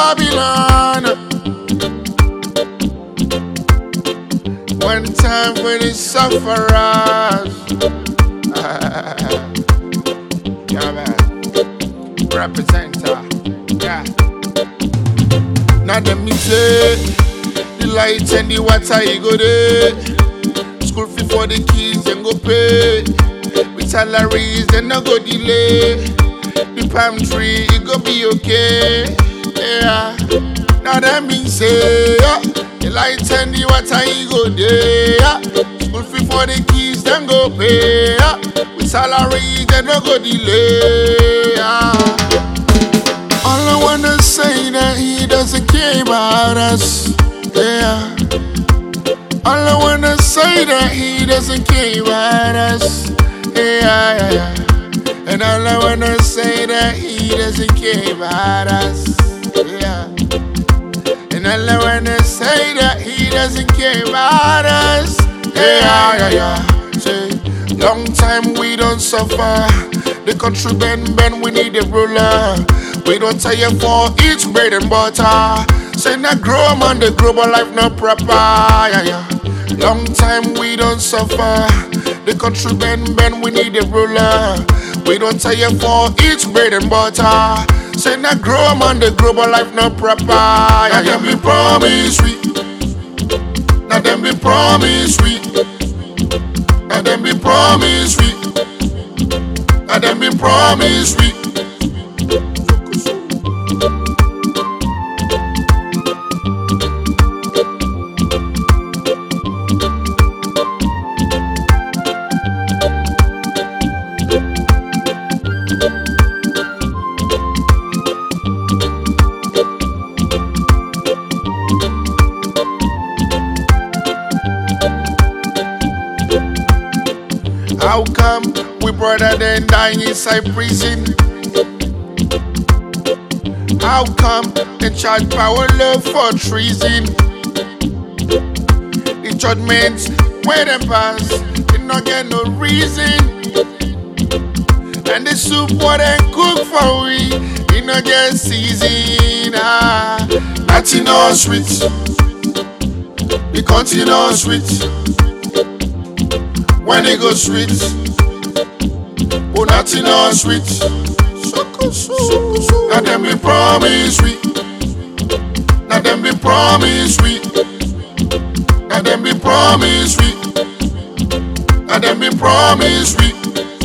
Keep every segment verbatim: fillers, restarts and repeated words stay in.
Babylon. One time for the sufferers. Yeah, man. Representer. Yeah. Now them me say the light and the water you go there. School fee for the kids and go pay. With salaries then no go delay. The palm tree it go be okay. Yeah. Now them me say yeah. The light and the water you go there. Yeah. School fee for the kids then go pay. Yeah. With salaries then no go delay. Yeah. All I wanna say that he doesn't care about us. Yeah. All I wanna say that he doesn't care about us. Yeah, yeah, yeah. And all I wanna say that he doesn't care about us. Yeah. And all I wanna say that he doesn't care about us. Yeah, yeah, yeah. Say, long time we don't suffer. The country bend, bend, we need a ruler. We don't tire for each bread and butter. Say not grow man, the global life not proper. Yeah, yeah. Long time we don't suffer. The country bend, bend, we need a ruler. We don't tire for each bread and butter. Say not grow man, the global life not proper. Yeah, now them be promise sweet. Now them be promise sweet. Now them be promise sweet. Now them be promise sweet. How come we brother then dying inside prison? How come they charge power love for treason? The judgments where them pass, they not get no reason. And the soup what they cook for we, they not get season. Ah, nothing no sweet, the continue sweet. When it goes sweet, oh nothing no sweet. Now them be promise sweet. Now them be promise sweet. Now them be promise sweet. Now them be promise sweet.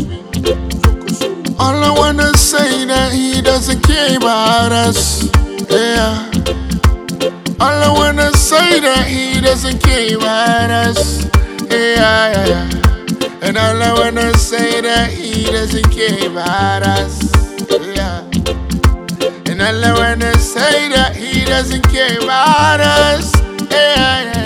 All I wanna say that he doesn't care about us. Yeah. All I wanna say that he doesn't care about us. Yeah, yeah, yeah. And all I wanna say that he doesn't care about us. Yeah. And all I wanna say that he doesn't care about us. Yeah, yeah.